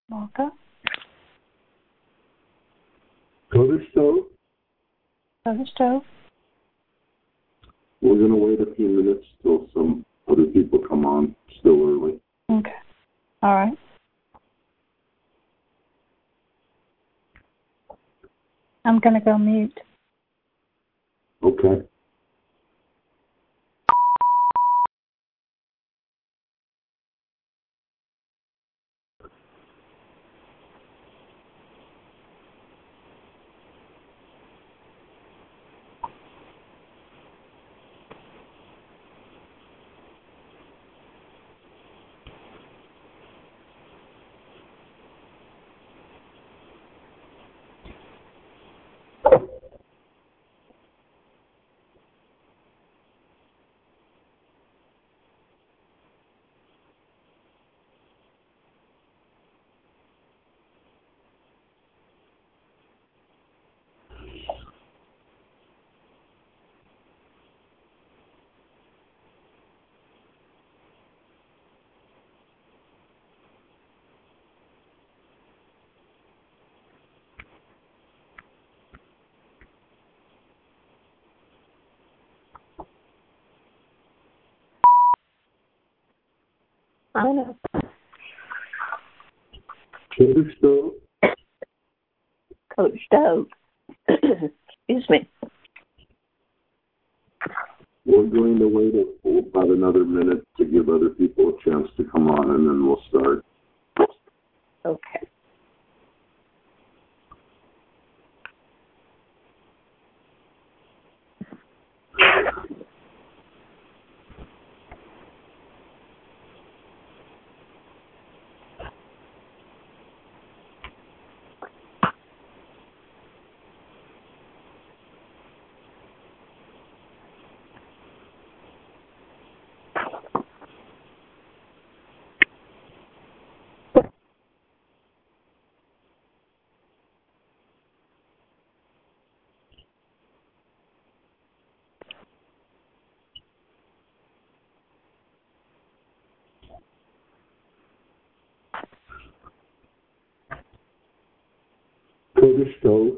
Walker. Go to stove. Go to stove. We're going to wait a few minutes till some other people come on. Still early. Okay. All right. I'm going to go mute. Okay. I know. Go to stove. Coach Stove. Excuse me. We're going to wait about another minute to give other people a chance to come on, and then we'll start. Okay. Kodesh Tov.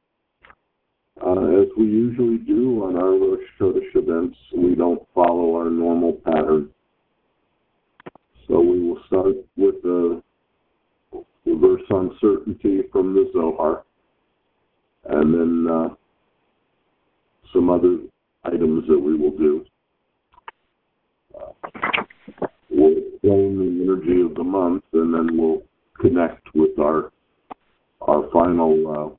As we usually do on our Rosh Chodesh events, we don't follow our normal pattern. So we will start with the verse on certainty from the Zohar, and then some other items that we will do. We'll explain the energy of the month, and then we'll connect with our final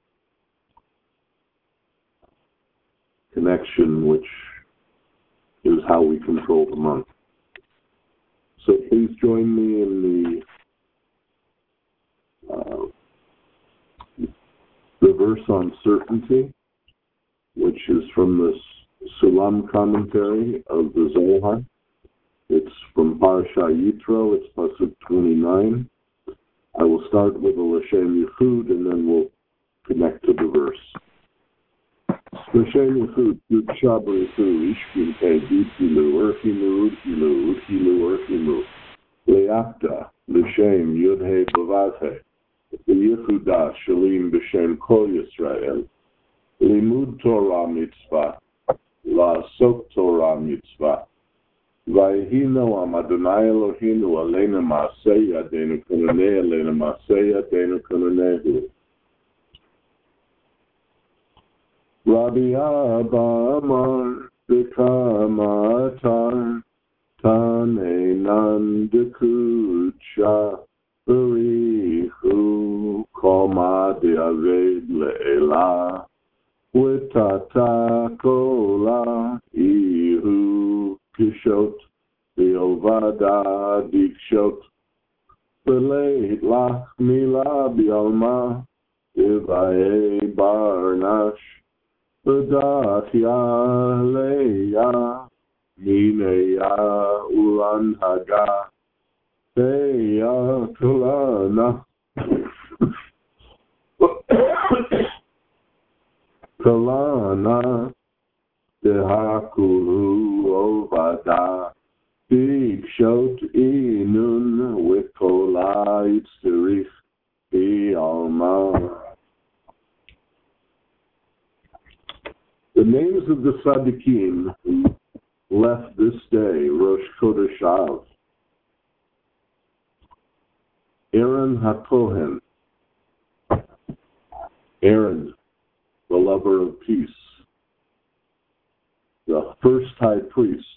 connection, which is how we control the month. So please join me in the verse on certainty, which is from the Sulam commentary of the Zohar. It's from Parashat Yitro. It's Pasuk 29. I will start with the L'Shem Yichud, and then we'll connect to the verse. L'Shem Yichud, Yud Shabarichu, Ishkin Te, Yutilu, Urchimu, Urchilu, Urchilu, Urchimu, Leakta, L'Shem, Yud-He, Bavaz-He, Yichuda, Shalim, B'Shem, Kol Yisrael, Limud Torah Mitzvah, La'asok Torah Mitzvah, Vayhino am Adonai Eloheinu aleinu ma'aseh yadeinu kononeh aleinu ma'aseh yadeinu kononehu. Rabbi Abba Amar B'kama Atar Taneinan Dekucha B'richu Kol Ma'adi Aved Le'elah V'tata Kola Ihu Kishot, Biovada Dikshot, Beleit Lach Mila Bialma, Ivae Barnash, Bedachya Leia, Mineya Ulan Haga, Teya Kulana, Kulana, Dehakulu Ovada, Big Shot Inun with Kola Itzerich, names of the Tzaddikim who left this day, Rosh Chodesh Av: Aaron HaKohen, Aaron, the lover of peace, the first high priest,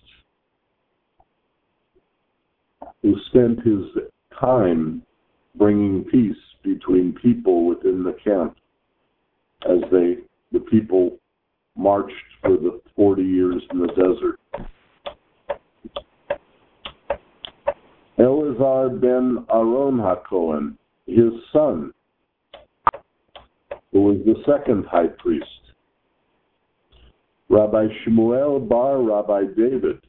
who spent his time bringing peace between people within the camp as the people marched for the 40 years in the desert. Eleazar ben Aaron HaKohen, his son, who was the second high priest. Rabbi Shmuel bar Rabbi David,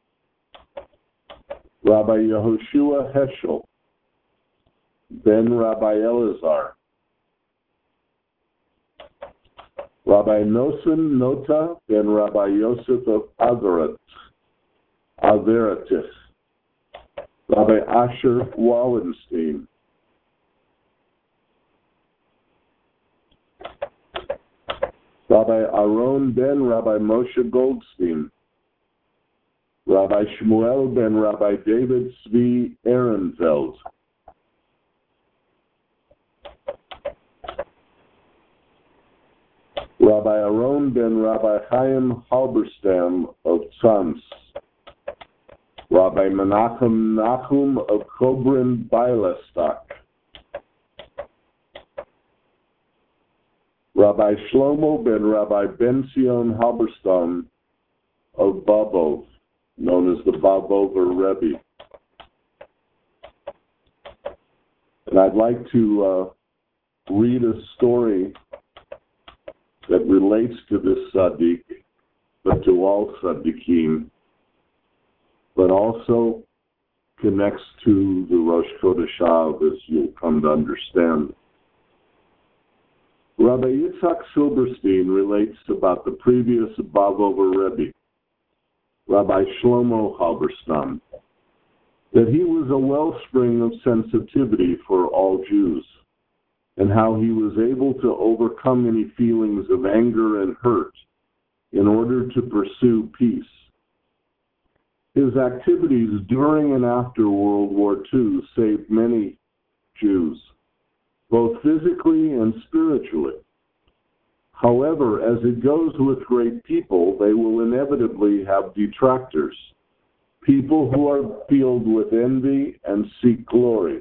Rabbi Yehoshua Heschel, ben Rabbi Eleazar, Rabbi Noson Nota ben Rabbi Yosef of Averatich, Rabbi Asher Wallenstein, Rabbi Aaron ben Rabbi Moshe Goldstein, Rabbi Shmuel ben Rabbi David Zvi Ehrenfeld, Rabbi Aaron ben Rabbi Chaim Halberstam of Tzantz, Rabbi Menachem Nachum of Kobrin Bialystok, Rabbi Shlomo ben Rabbi Ben-Zion Halberstam of Babov, known as the Babover Rebbe. And I'd like to read a story that relates to this tzaddik, but to all tzaddikim, but also connects to the Rosh Chodesh Av, as you'll come to understand. Rabbi Yitzhak Silberstein relates about the previous Babover Rebbe, Rabbi Shlomo Halberstam, that he was a wellspring of sensitivity for all Jews, and how he was able to overcome any feelings of anger and hurt in order to pursue peace. His activities during and after World War II saved many Jews, both physically and spiritually. However, as it goes with great people, they will inevitably have detractors, people who are filled with envy and seek glory.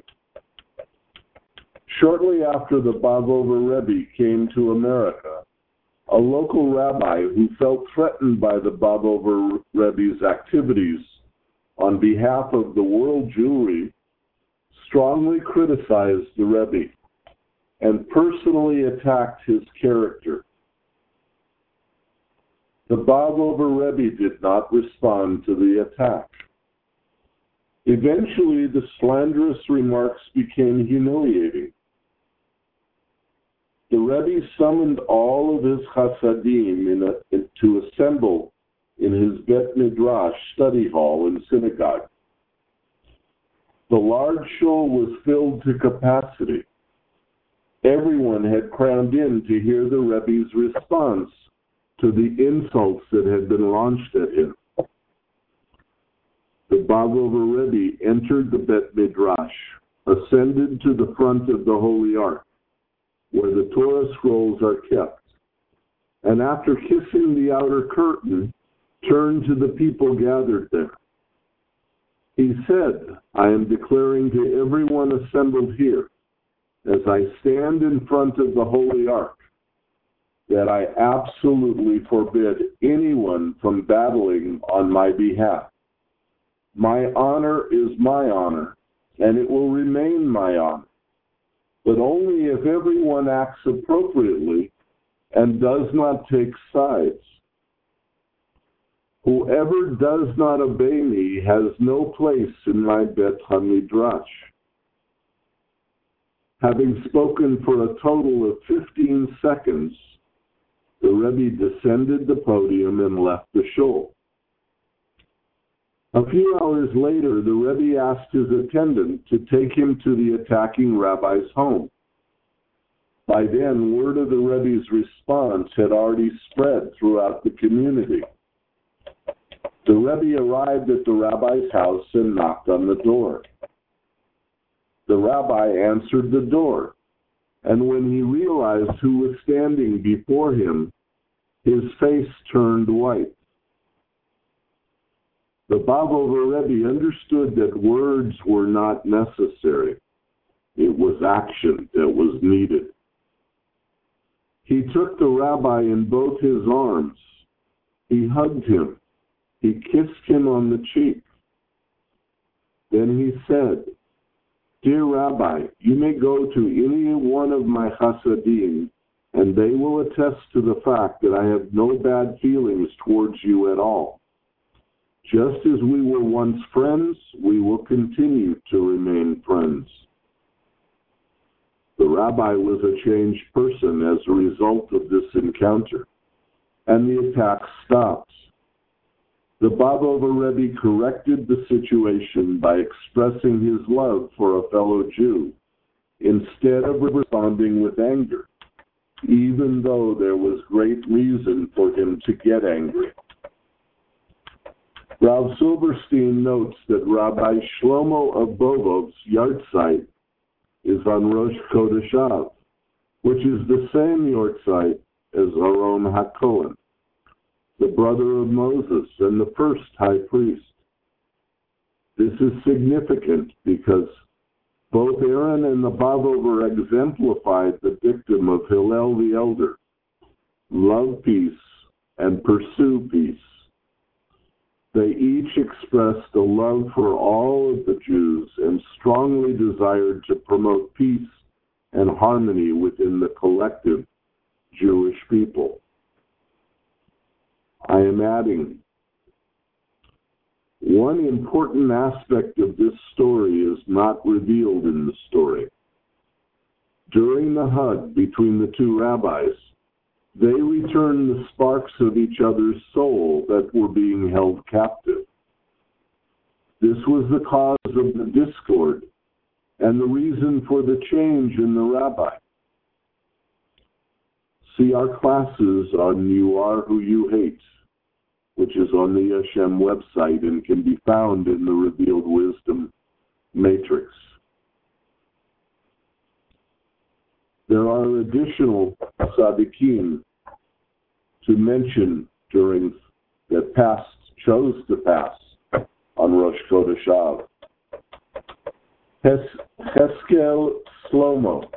Shortly after the Babover Rebbe came to America, a local rabbi who felt threatened by the Babover Rebbe's activities on behalf of the world Jewry strongly criticized the Rebbe and personally attacked his character. The Babover Rebbe did not respond to the attack. Eventually, the slanderous remarks became humiliating. The Rebbe summoned all of his Chasadim to assemble in his Bet Midrash study hall and synagogue. The large shul was filled to capacity. Everyone had crammed in to hear the Rebbe's response to the insults that had been launched at him. The Babover Rebbe entered the Bet Midrash, ascended to the front of the Holy Ark, where the Torah scrolls are kept, and after kissing the outer curtain, turned to the people gathered there. He said, "I am declaring to everyone assembled here, as I stand in front of the Holy Ark, that I absolutely forbid anyone from battling on my behalf. My honor is my honor, and it will remain my honor, but only if everyone acts appropriately and does not take sides. Whoever does not obey me has no place in my Bet HaMidrash." Having spoken for a total of 15 seconds, the Rebbe descended the podium and left the shul. A few hours later, the Rebbe asked his attendant to take him to the attacking rabbi's home. By then, word of the Rebbe's response had already spread throughout the community. The Rebbe arrived at the rabbi's house and knocked on the door. The rabbi answered the door, and when he realized who was standing before him, his face turned white. The Bavover Rebbe understood that words were not necessary. It was action that was needed. He took the rabbi in both his arms. He hugged him. He kissed him on the cheek. Then he said, "Dear Rabbi, you may go to any one of my chasadim, and they will attest to the fact that I have no bad feelings towards you at all. Just as we were once friends, we will continue to remain friends." The rabbi was a changed person as a result of this encounter, and the attack stopped. The Bavover Rebbe corrected the situation by expressing his love for a fellow Jew, instead of responding with anger, even though there was great reason for him to get angry. Rav Silberstein notes that Rabbi Shlomo of Bovov's yahrzeit is on Rosh Chodesh Av, which is the same yahrzeit as Aaron HaKohen, the brother of Moses and the first high priest. This is significant because both Aaron and the Bavover exemplified the dictum of Hillel the Elder: love peace and pursue peace. They each expressed a love for all of the Jews and strongly desired to promote peace and harmony within the collective Jewish people. I am adding, one important aspect of this story is not revealed in the story. During the hug between the two rabbis, they returned the sparks of each other's soul that were being held captive. This was the cause of the discord and the reason for the change in the rabbi. See our classes on You Are Who You Hate, which is on the Hashem website and can be found in the Revealed Wisdom Matrix. There are additional tzaddikim to mention that chose to pass on Rosh Chodesh Av. Heskel Shlomo.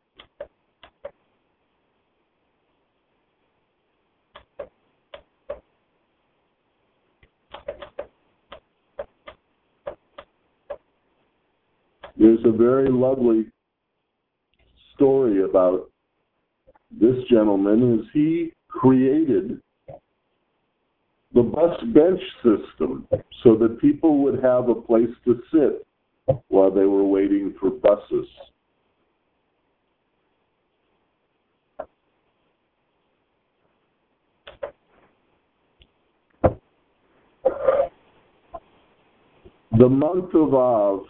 There's a very lovely story about this gentleman as he created the bus bench system so that people would have a place to sit while they were waiting for buses. The month of Av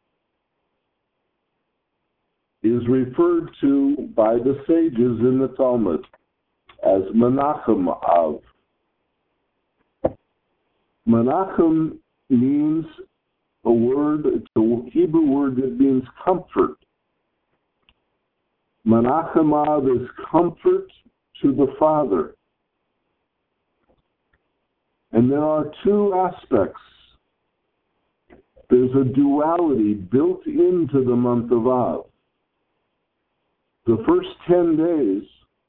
is referred to by the sages in the Talmud as Menachem Av. Menachem means it's a Hebrew word that means comfort. Menachem Av is comfort to the Father. And there are two aspects. There's a duality built into the month of Av. The first 10 days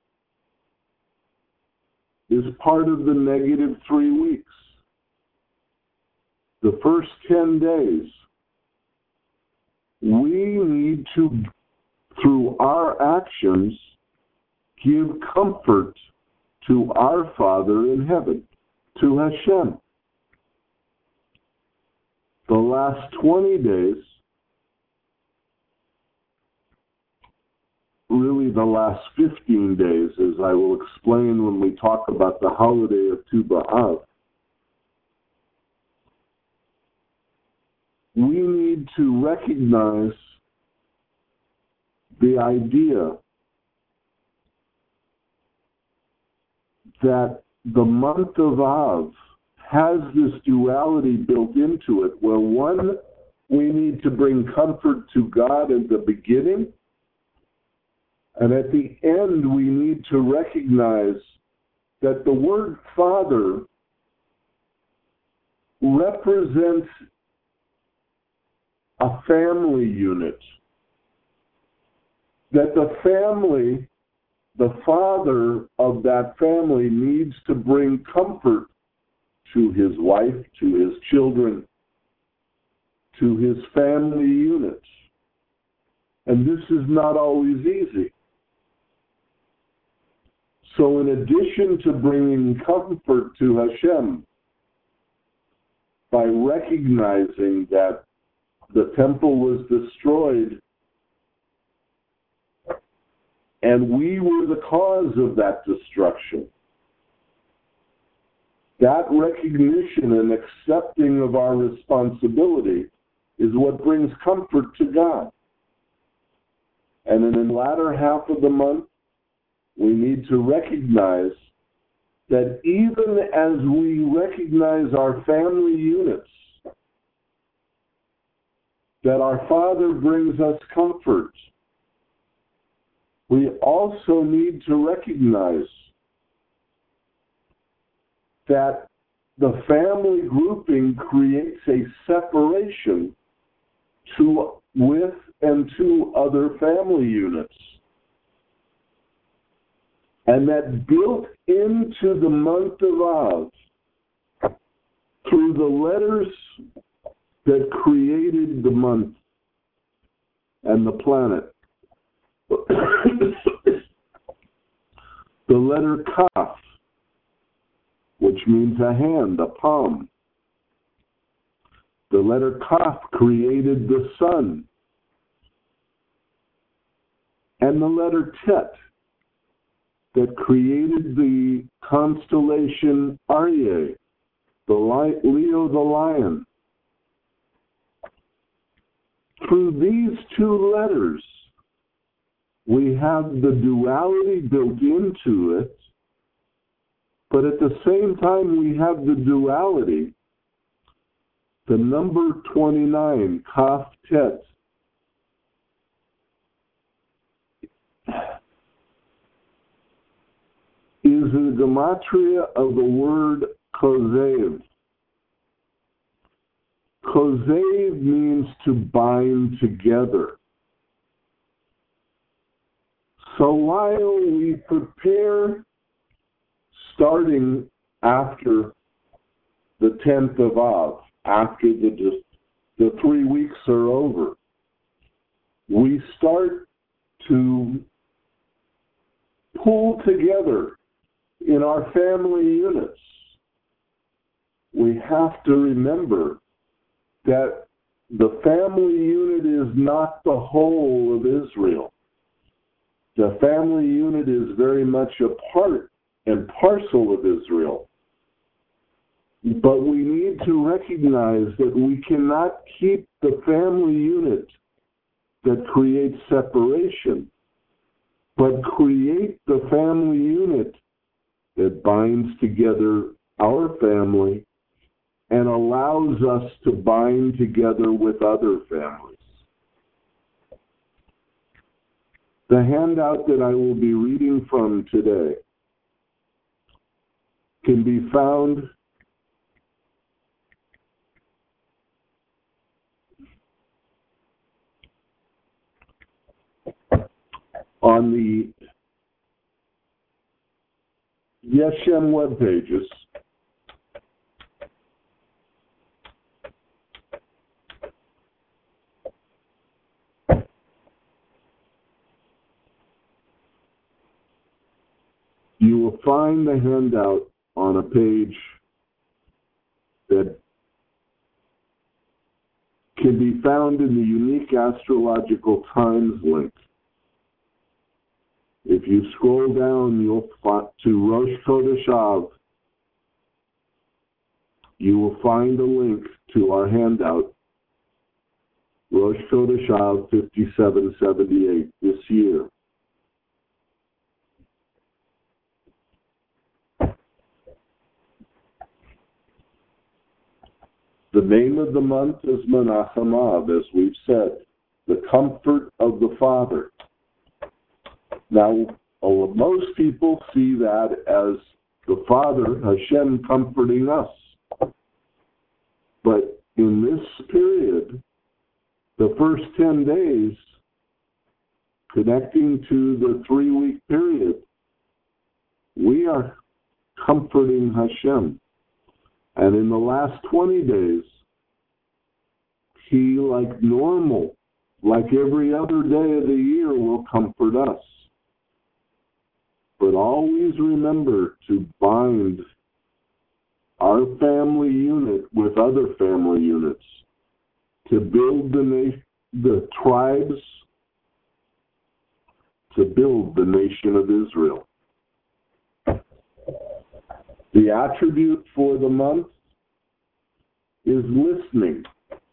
is part of the -3 weeks. The first 10 days, we need to, through our actions, give comfort to our Father in heaven, to Hashem. The last 20 days, really the last 15 days, as I will explain when we talk about the holiday of Tu B'Av, we need to recognize the idea that the month of Av has this duality built into it, where one, we need to bring comfort to God at the beginning, and at the end we need to recognize that the word Father represents a family unit. That the family, the father of that family, needs to bring comfort to his wife, to his children, to his family unit. And this is not always easy. So in addition to bringing comfort to Hashem, by recognizing that the temple was destroyed and we were the cause of that destruction, that recognition and accepting of our responsibility is what brings comfort to God. And in the latter half of the month, we need to recognize that even as we recognize our family units, that our Father brings us comfort, we also need to recognize that the family grouping creates a separation with and to other family units. And that built into the month of Av, through the letters that created the month and the planet, the letter Kaf, which means a hand, a palm. The letter Kaf created the sun. And the letter Tet, that created the constellation Aryeh, Leo the lion. Through these two letters, we have the duality built into it, but at the same time we have the duality, the number 29, Kaf Tet, is the gematria of the word kozev. Kozev means to bind together. So while we prepare, starting after the 10th of Av, after the 3 weeks are over, we start to pull together in our family units. We have to remember that the family unit is not the whole of Israel. The family unit is very much a part and parcel of Israel. But we need to recognize that we cannot keep the family unit that creates separation, but create the family unit that binds together our family and allows us to bind together with other families. The handout that I will be reading from today can be found on the Yeshem web pages. You will find the handout on a page that can be found in the Unique Astrological Times link. If you scroll down, you'll find to Rosh Chodesh Av. You will find a link to our handout, Rosh Chodesh Av 5778 this year. name of the month is Menachem Av, as we've said, the comfort of the Father. Now, most people see that as the Father, Hashem, comforting us. But in this period, the first 10 days, connecting to the 3-week period, we are comforting Hashem. And in the last 20 days, He, like normal, like every other day of the year, will comfort us. But always remember to bind our family unit with other family units to build the tribes, to build the nation of Israel. The attribute for the month is listening.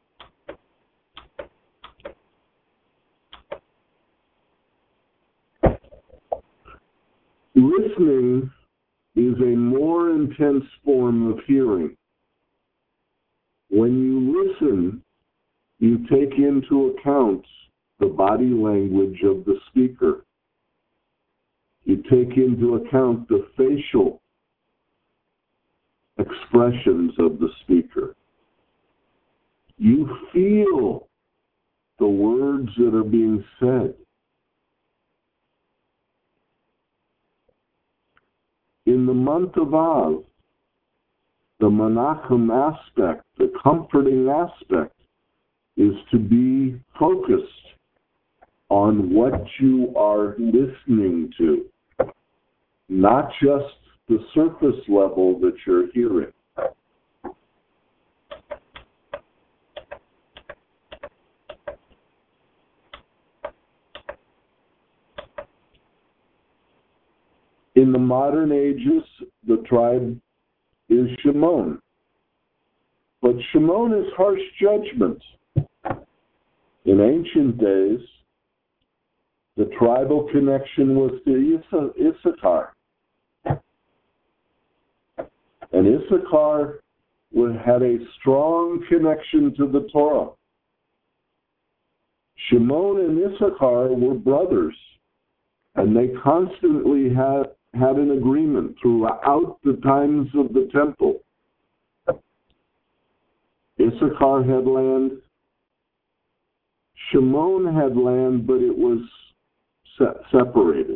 Listening is a more intense form of hearing. When you listen, you take into account the body language of the speaker. You take into account the facial expressions of the speaker. You feel the words that are being said. In the month of Av, the Menachem aspect, the comforting aspect, is to be focused on what you are listening to, not just the surface level that you're hearing. In the modern ages, the tribe is Shimon. But Shimon is harsh judgment. In ancient days, the tribal connection was to Issachar. And Issachar had a strong connection to the Torah. Shimon and Issachar were brothers, and they constantly had an agreement throughout the times of the temple. Issachar had land. Shimon had land, but it was separated.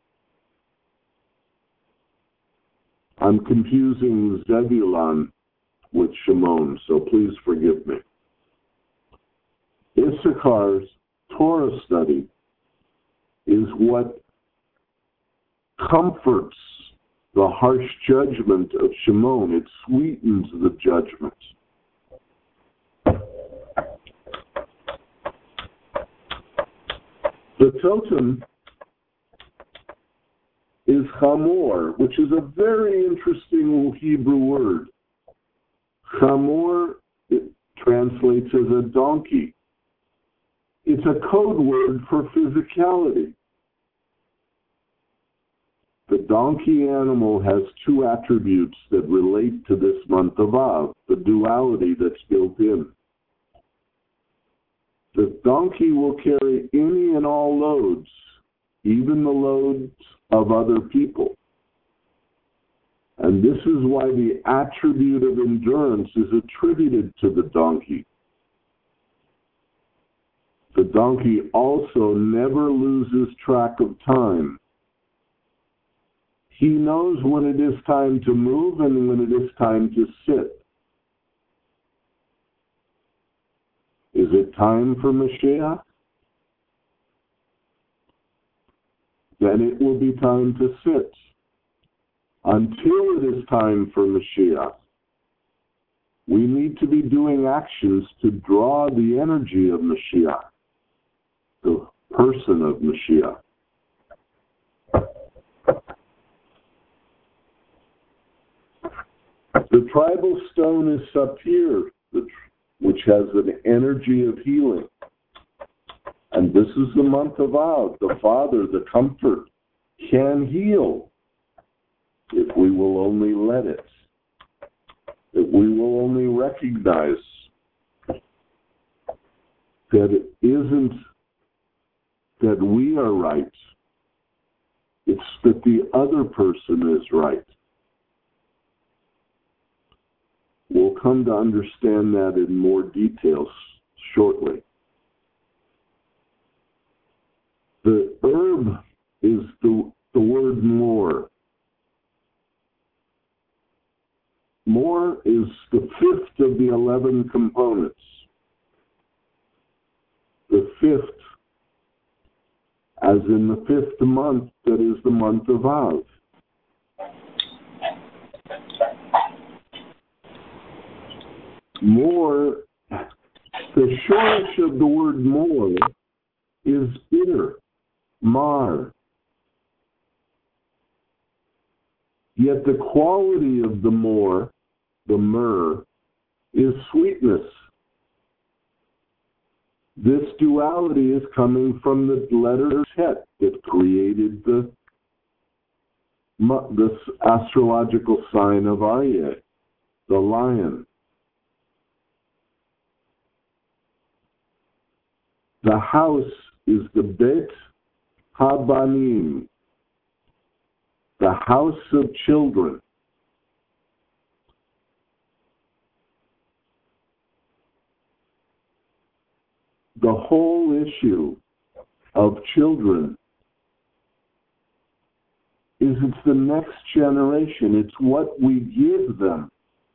I'm confusing Zebulun with Shimon, so please forgive me. Issachar's Torah study is what comforts the harsh judgment of Shimon. It sweetens the judgment. The totem is chamor, which is a very interesting Hebrew word. Chamor, it translates as a donkey. It's a code word for physicality. The donkey animal has two attributes that relate to this month of Av, the duality that's built in. The donkey will carry any and all loads, even the loads of other people. And this is why the attribute of endurance is attributed to the donkey. The donkey also never loses track of time. He knows when it is time to move and when it is time to sit. Is it time for Mashiach? Then it will be time to sit. Until it is time for Mashiach, we need to be doing actions to draw the energy of Mashiach, the person of Mashiach. The tribal stone is Sapir, which has an energy of healing. And this is the month of Av. The Father, the Comfort, can heal if we will only let it. If we will only recognize that it isn't that we are right, it's that the other person is right. We'll come to understand that in more details shortly. The herb is the word more. More is the fifth of the 11 components. The fifth, as in the fifth month, that is the month of Av. More, the shortish of the word more is bitter, mar. Yet the quality of the more, the myrrh, is sweetness. This duality is coming from the letter Tet that created this astrological sign of Aryeh, the lion. The house is the Bet Habanim, the house of children. The whole issue of children is it's the next generation. It's what we give them,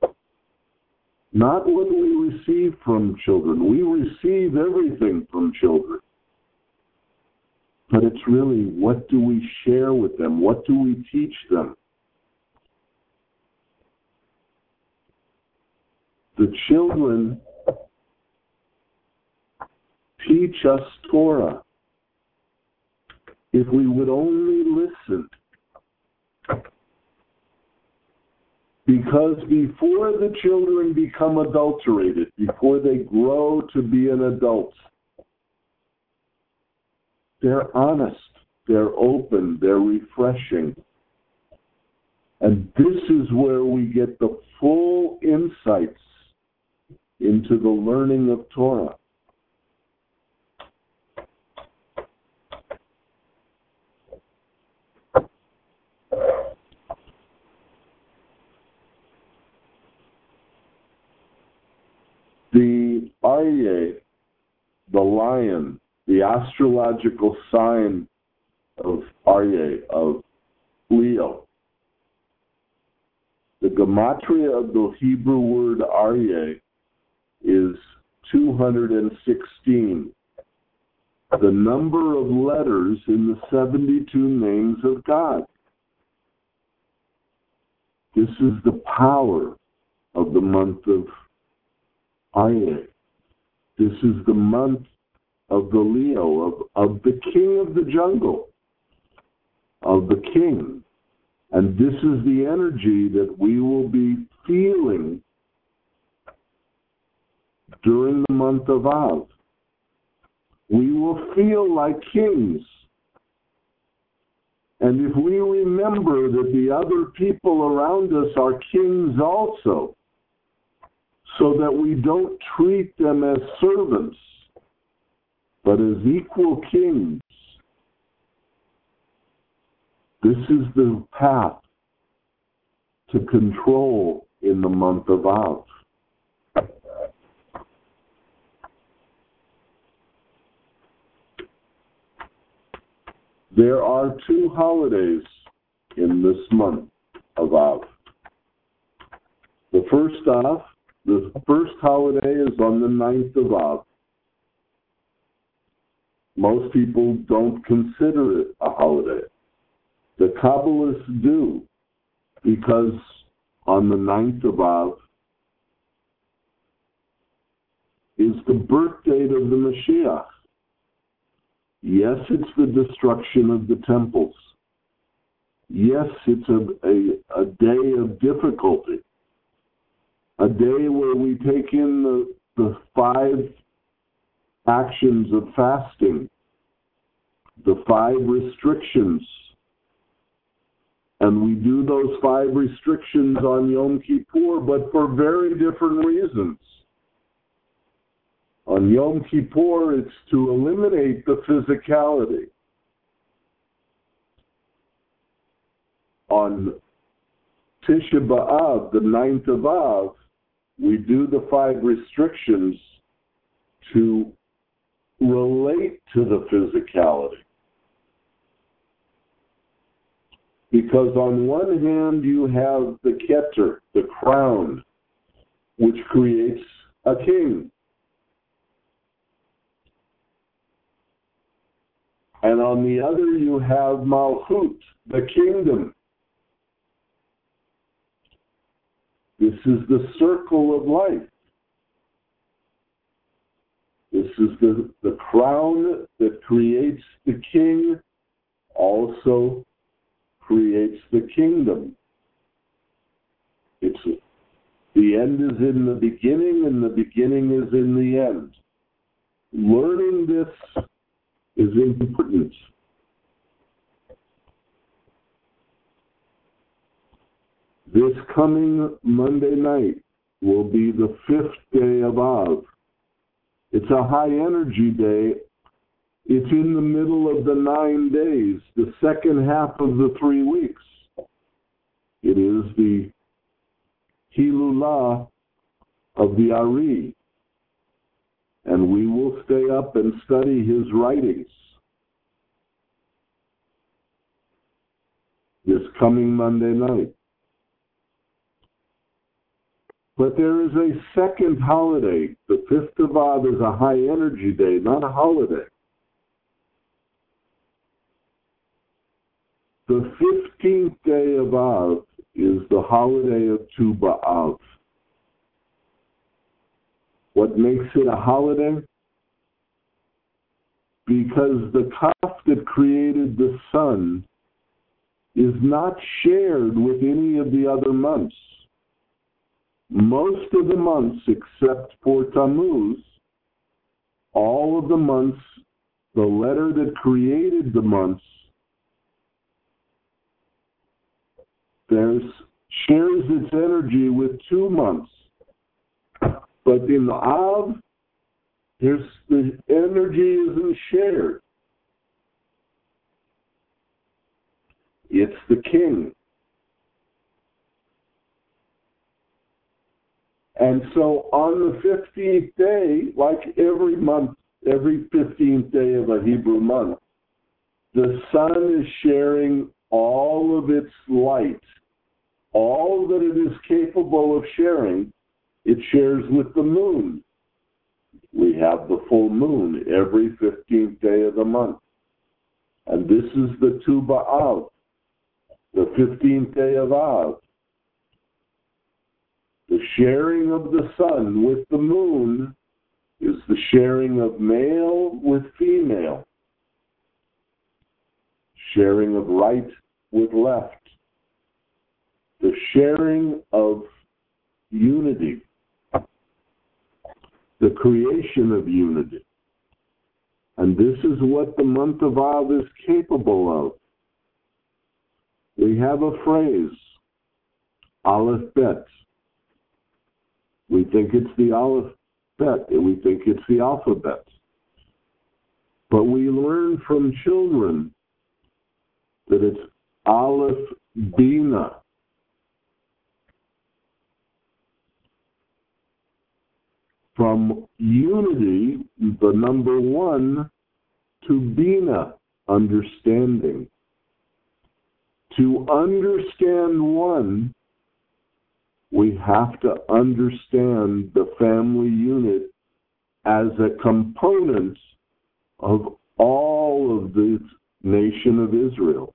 not what we receive from children. We receive everything from children. But it's really, what do we share with them? What do we teach them? The children teach us Torah. If we would only listen. Because before the children become adulterated, before they grow to be an adult, they're honest, they're open, they're refreshing. And this is where we get the full insights into the learning of Torah. The Aryeh, the lion, the astrological sign of Aryeh, of Leo. The gematria of the Hebrew word Aryeh is 216. The number of letters in the 72 names of God. This is the power of the month of Aryeh. This is the month of the Leo, of the king of the jungle, of the king. And this is the energy that we will be feeling during the month of Av. We will feel like kings. And if we remember that the other people around us are kings also, so that we don't treat them as servants, but as equal kings. This is the path to control in the month of Av. There are 2 holidays in this month of Av. The first holiday is on the 9th of Av. Most people don't consider it a holiday. The Kabbalists do, because on the 9th of Av is the birth date of the Mashiach. Yes, it's the destruction of the temples. Yes, it's a day of difficulty. A day where we take in the 5 actions of fasting, the 5 restrictions, and we do those 5 restrictions on Yom Kippur, but for very different reasons. On Yom Kippur, it's to eliminate the physicality. On Tisha B'Av, the 9th of Av, we do the 5 restrictions to relate to the physicality. Because on one hand, you have the Keter, the crown, which creates a king. And on the other, you have Malchut, the kingdom. This is the circle of life. This is the crown that creates the king, also creates the kingdom. The end is in the beginning, and the beginning is in the end. Learning this is important. This coming Monday night will be the 5th day of Av. It's a high energy day. It's in the middle of the 9 days, the second half of the 3 weeks. It is the Hilulah of the Ari. And we will stay up and study his writings this coming Monday night. But there is a second holiday. The 5th of Av is a high energy day, not a holiday. The 15th day of Av is the holiday of Tu B'Av. What makes it a holiday? Because the Kaf that created the sun is not shared with any of the other months. Most of the months, except for Tammuz, all of the months, the letter that created the months, shares its energy with 2 months. But in the Av, the energy isn't shared. It's the king. And so on the 15th day, like every month, every 15th day of a Hebrew month, the sun is sharing all of its light, all that it is capable of sharing. It shares with the moon. We have the full moon every 15th day of the month. And this is the Tu B'Av, the 15th day of Av. The sharing of the sun with the moon is the sharing of male with female, sharing of right with left, the sharing of unity, the creation of unity. And this is what the month of Av is capable of. We have a phrase, Aleph Bet. We think it's the Aleph Bet, and we think it's the alphabet. But we learn from children that it's Aleph Bina. From unity, the number 1, to Bina, understanding. To understand one, we have to understand the family unit as a component of all of the nation of Israel.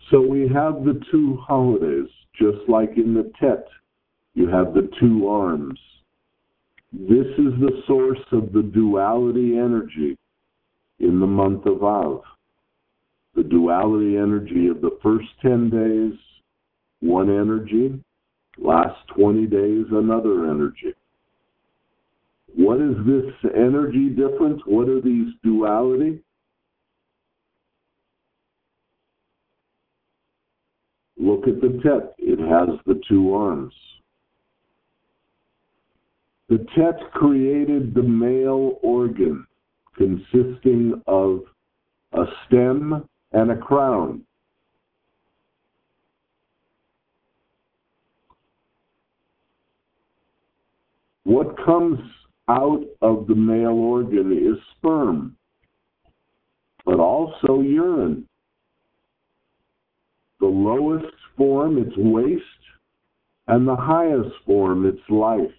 So we have the two holidays, just like in the Tet, you have the two arms. This is the source of the duality energy in the month of Av. The duality energy of the first 10 days, one energy, last 20 days, another energy. What is this energy difference? What are these duality? Look at the Tet. It has the two arms. The Tet created the male organ consisting of a stem and a crown. What comes out of the male organ is sperm, but also urine. The lowest form, it's waste, and the highest form, it's life.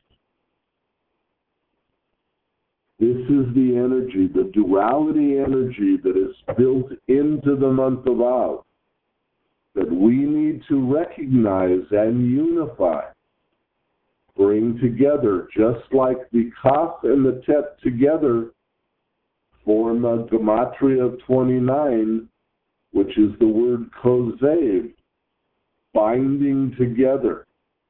This is the energy, the duality energy that is built into the month of Av, that we need to recognize and unify, bring together, just like the Kaf and the Tet together form a gematria of 29, which is the word kozev, binding together.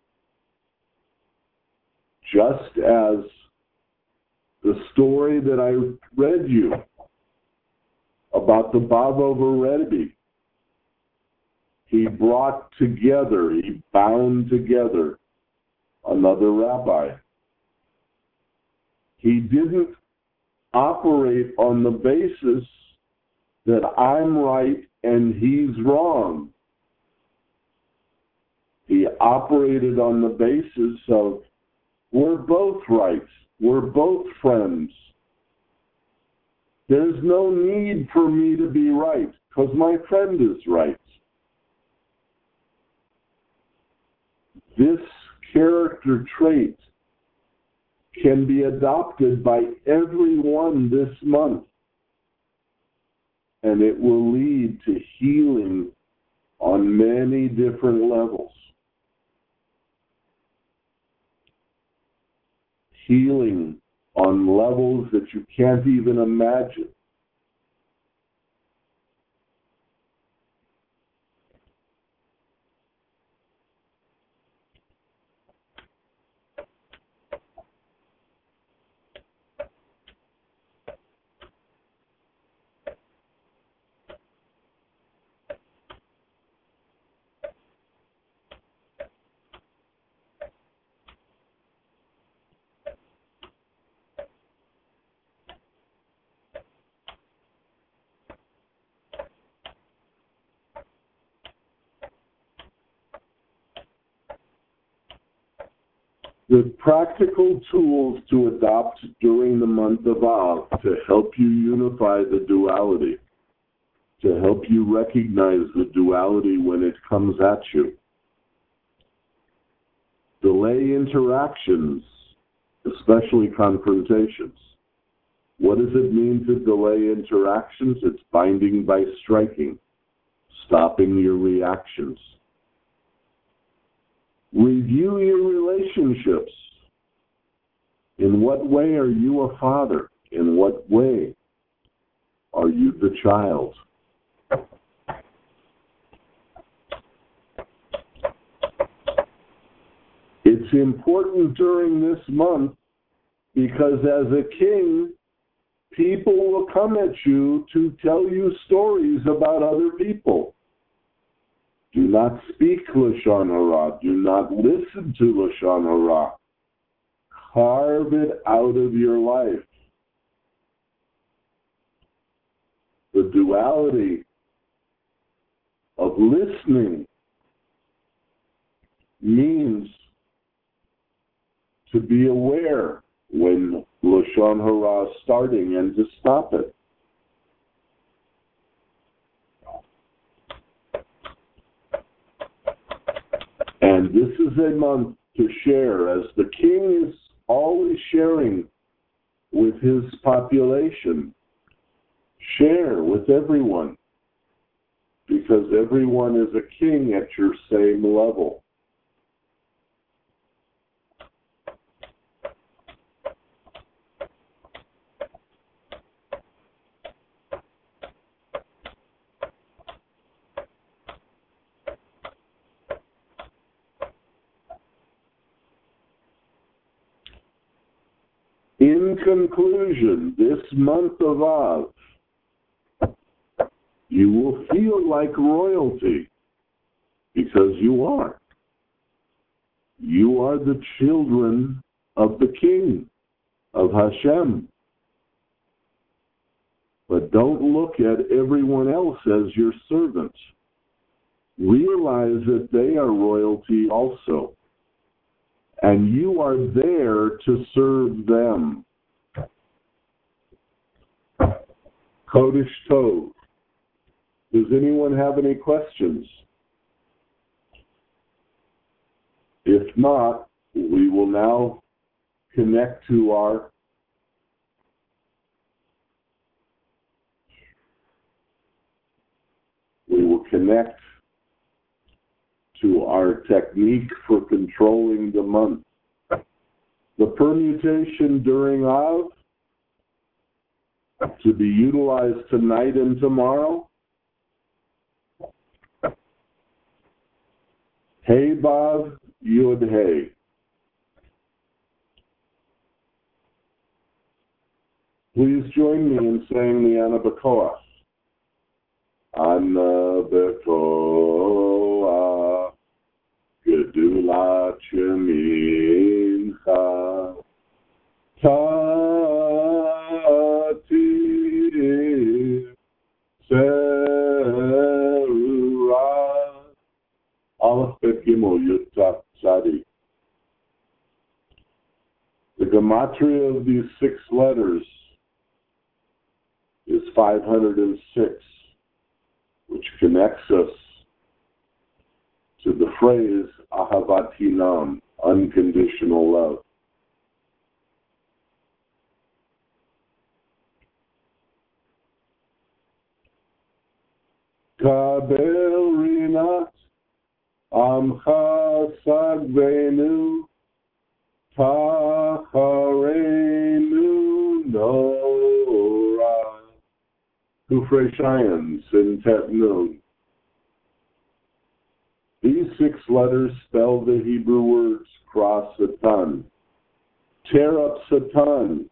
Just as the story that I read you about the Bavover Rebbe, he brought together, he bound together another rabbi. He didn't operate on the basis that I'm right and he's wrong. He operated on the basis of we're both right. We're both friends. There's no need for me to be right because my friend is right. This character trait can be adopted by everyone this month, and it will lead to healing on many different levels. Healing on levels that you can't even imagine. The practical tools to adopt during the month of Av to help you unify the duality, to help you recognize the duality when it comes at you. Delay interactions, especially confrontations. What does it mean to delay interactions? It's binding by striking, stopping your reactions. Review your relationships. In what way are you a father? In what way are you the child? It's important during this month because as a king, people will come at you to tell you stories about other people. Do not speak Lashon Hara. Do not listen to Lashon Hara. Carve it out of your life. The duality of listening means to be aware when Lashon Hara is starting and to stop it. And this is a month to share, as the king is always sharing with his population. Share with everyone. because everyone is a king at your same level. In conclusion, this month of Av, you will feel like royalty because you are. You are the children of the King, of Hashem. But don't look at everyone else as your servant. Realize that they are royalty also. And you are there to serve them. Kodesh Tov. Does anyone have any questions? If not, we will now connect to our technique for controlling the month. The permutation during Av to be utilized tonight and tomorrow. Hey Bav Yud Hey. Please join me in saying the Ana B'Koach. Ana B'Koach Gedulat Yemincha Tatir Serura Aleph Bet Gimel Yud Tav Tzadi. The gematria of these 6 letters is 506, which connects us to the phrase Ahavat Hinam, unconditional love. Kabel Rinat Amcha Sagvenu Tacharenu Nora Kufrei Shayan Sintet Nun. These 6 letters spell the Hebrew words cross Satan. Tear up Satan.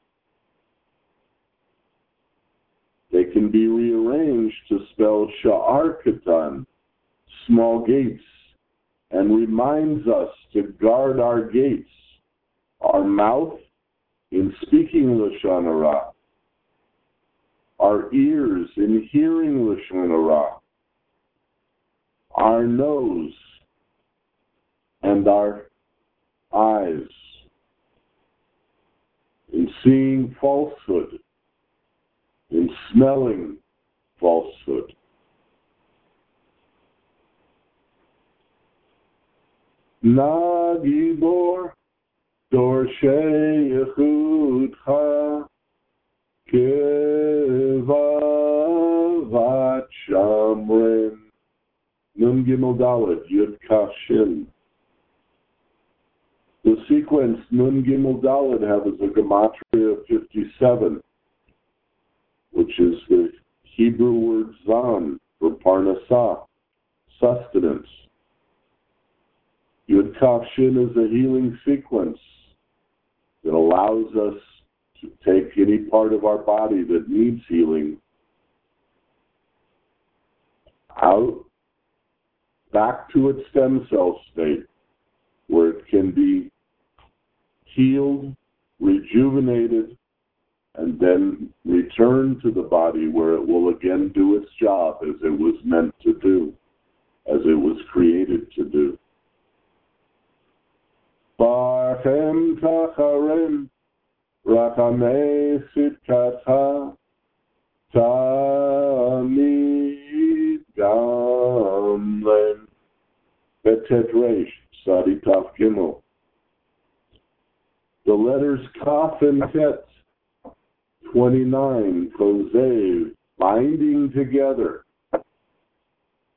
They can be rearranged to spell Sha'ar Katan, small gates, and reminds us to guard our gates, our mouth in speaking Lashon Hara, our ears in hearing Lashon Hara, our nose and our eyes in seeing falsehood, in smelling falsehood. Na Gibor Dorshei Yechudcha Kevavat Shamrin Nun Gimel Dalet Yud Kaf Shin. The sequence Nun Gimel Dalet has a gematria of 57, which is the Hebrew word zan for parnasah, sustenance. Yud Kaf Shin is a healing sequence that allows us to take any part of our body that needs healing out, back to its stem cell state, where it can be healed, rejuvenated, and then return to the body where it will again do its job as it was meant to do, as it was created to do. Barchem Tacharem Rachamei Sitkatcha Tamid Gamlen Betet Reish Sadi Taf Gimel. The letters Kaf and Tet 29, Kosev, binding together,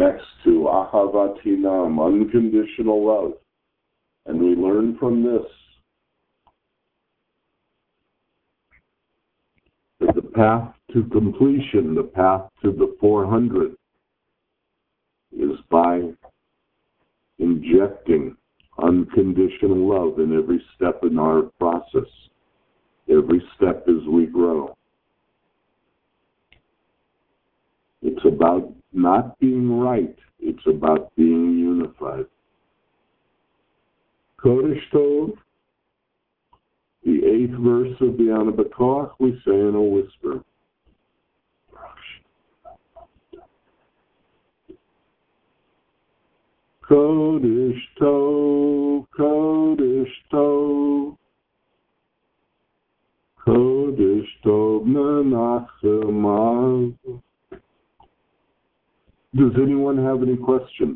connects to Ahavatinam, unconditional love. And we learn from this that the path to completion, the path to the 400, is by injecting unconditional love in every step in our process, every step as we grow. It's about not being right, it's about being unified. Kodesh Tov, the 8th verse of the Ana B'Koach, we say in a whisper. Kodesh Tov, Kodesh Tov, Kodesh Tov Menachem. Does anyone have any questions?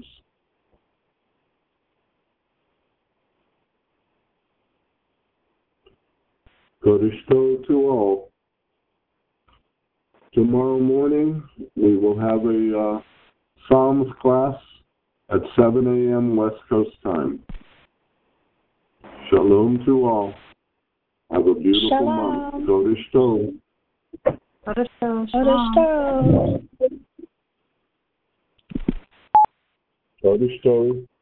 Kodesh Tov to all. Tomorrow morning we will have a Psalms class at 7 a.m. West Coast time. Shalom to all. Have a beautiful month. Kodesh Tov. Kodesh Tov. Kodesh Tov. Kodesh Tov.